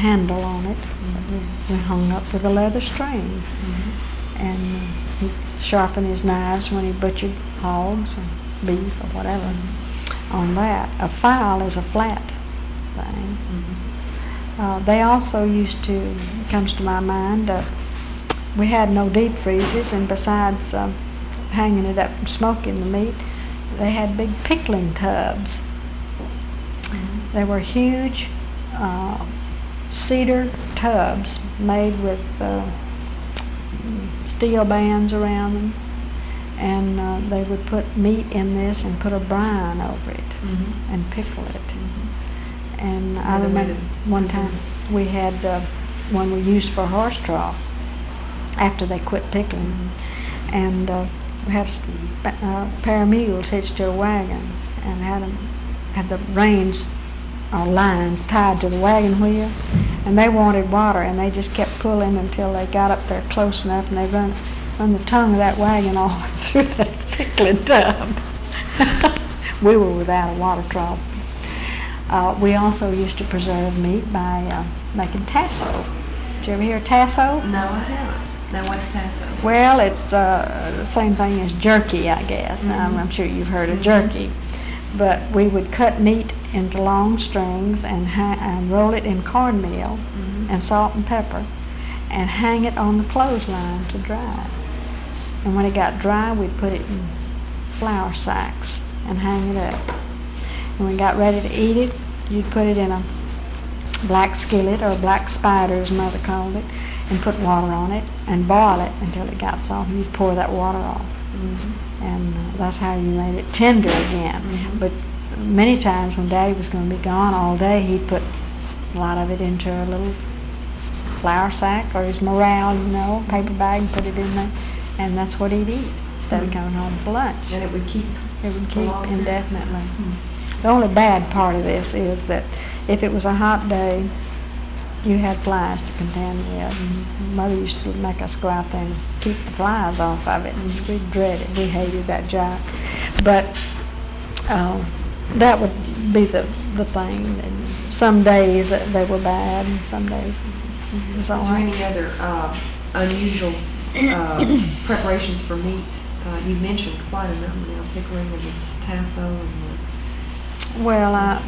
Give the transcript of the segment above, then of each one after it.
handle on it that we hung up with a leather string. And he'd sharpen his knives when he butchered hogs or beef or whatever on that. A file is a flat thing. They also used to, it comes to my mind, we had no deep freezers, and besides hanging it up and smoking the meat, they had big pickling tubs. They were huge cedar tubs made with steel bands around them, and they would put meat in this and put a brine over it and pickle it. And I remember one time we had one we used for horse trough after they quit pickling, and we had a pair of mules hitched to a wagon and had the reins or lines tied to the wagon wheel, and they wanted water, and they just kept pulling until they got up there close enough, and they run the tongue of that wagon all through that pickling tub. We were without a water trough. We also used to preserve meat by making tasso. Did you ever hear of tasso? No, I haven't. Now, what's tasso? Well, it's the same thing as jerky, I guess. I'm sure you've heard of jerky. But we would cut meat into long strings and roll it in cornmeal and salt and pepper and hang it on the clothesline to dry. And when it got dry, we'd put it in flour sacks and hang it up. When we got ready to eat it, you'd put it in a black skillet, or black spider as Mother called it, and put water on it and boil it until it got soft, and you'd pour that water off. And that's how you made it tender again. But many times when Daddy was going to be gone all day, he'd put a lot of it into a little flour sack or his morale, paper bag, and put it in there, and that's what he'd eat instead of coming home for lunch. And it would keep Indefinitely. The only bad part of this is that if it was a hot day, you had flies to contend with. Mother used to make us go out there and keep the flies off of it, and we dreaded it. We hated that job. But that would be the thing. And some days they were bad, and some days it was all right. Is there any other unusual preparations for meat? You mentioned quite a number now, pickling and this tasso and Well,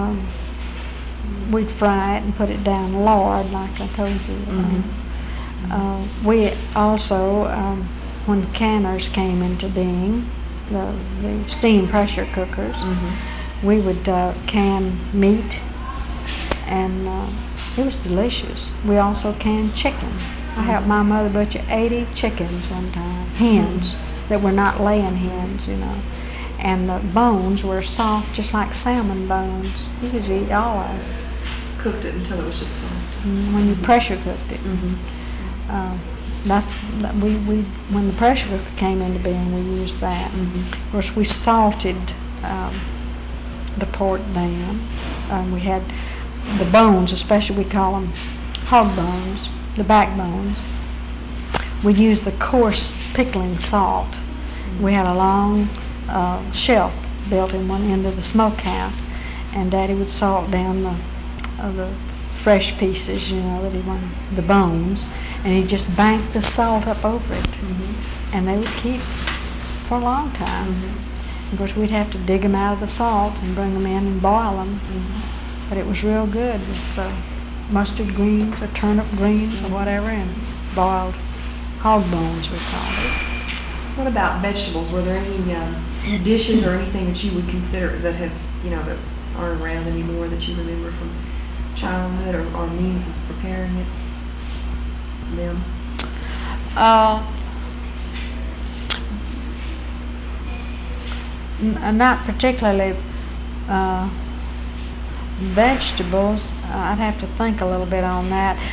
we'd fry it and put it down lard, like I told you. We also, when canners came into being, the steam pressure cookers, we would can meat, and it was delicious. We also canned chicken. I helped my mother butcher 80 chickens one time, hens that were not laying hens, and the bones were soft, just like salmon bones. You could eat all of it. Cooked it until it was just soft. When you pressure cooked it. When the pressure cooker came into being, we used that. Of course, we salted the pork down. We had the bones, especially we call them hog bones, the backbones. We'd use the coarse pickling salt. We had a long shelf built in one end of the smokehouse, and Daddy would salt down the fresh pieces, that he wanted, the bones, and he'd just bank the salt up over it, and they would keep for a long time. Of course, we'd have to dig them out of the salt and bring them in and boil them, but it was real good with mustard greens or turnip greens or whatever, and boiled hog bones, we called it. What about vegetables? Were there any dishes or anything that you would consider that have, that aren't around anymore that you remember from childhood, or means of preparing them? Not particularly vegetables. I'd have to think a little bit on that.